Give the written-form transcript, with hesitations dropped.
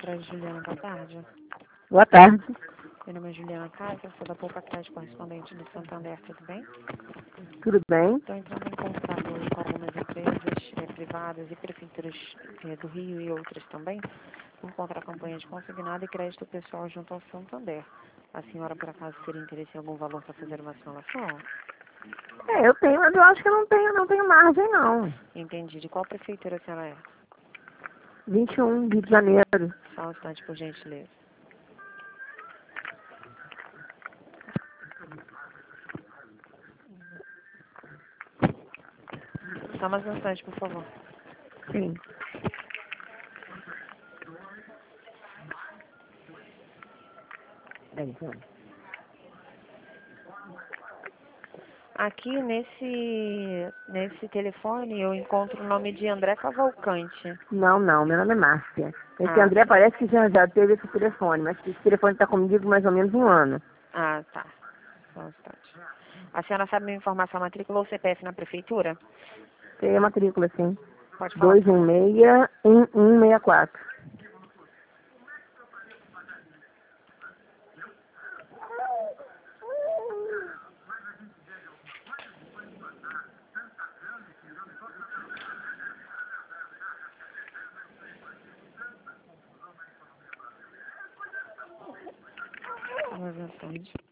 para Juliana, boa tarde. Boa tarde. Meu nome é Juliana Casa, sou da Poupa Crédito correspondente do Santander, tudo bem? Tudo bem? Estou entrando em contato hoje com algumas empresas privadas e prefeituras do Rio e outras também, por conta da campanha de consignado e crédito pessoal junto ao Santander. A senhora, por acaso, teria interesse em algum valor para fazer uma simulação? Eu tenho, mas eu acho que eu não tenho margem, não. Entendi. De qual prefeitura a senhora é? 21, Rio de Janeiro. Só um instante, por gentileza. Só mais um instante, por favor. Sim. Aqui nesse telefone eu encontro o nome de André Cavalcante. Não, meu nome é Márcia. Esse Ah, André parece que já teve esse telefone, mas esse telefone está comigo mais ou menos um ano. tá. Só um instante. A senhora sabe me informar sua matrícula ou CPF na prefeitura? Tem a matrícula, sim. Pode falar, por favor. 216-1164. Mais um instante.